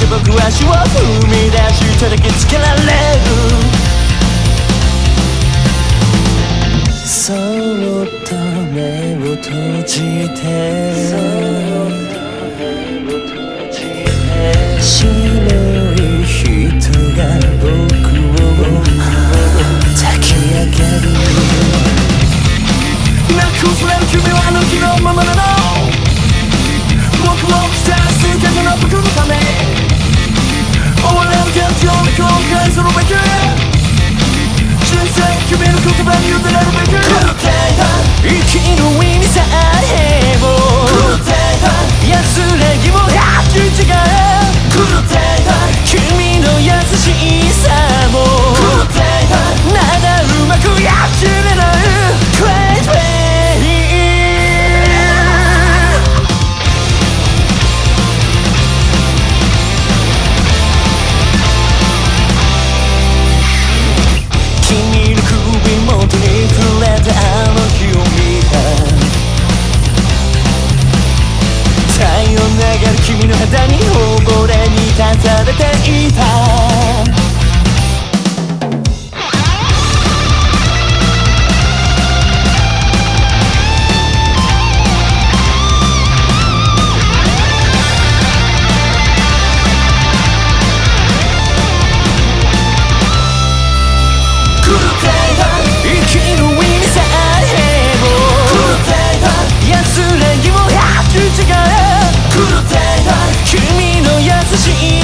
僕は足を踏み出し叩きつけられる。そっと目を閉じて白い人が僕を抱き上げる。泣く恐れる君はあの日のままなの。僕を腐らすだけの僕のため終われる現状に後悔するべき人生君の言葉に委ねるべき。狂っていた生きる意味さえも狂っていた安らぎも履き違え狂っていた君の優しさも狂っていたまだうまくやきれない Crazy君の首元に触れたあの日を見た。太陽流れる君の肌に溺れ満たされていた。君の優しい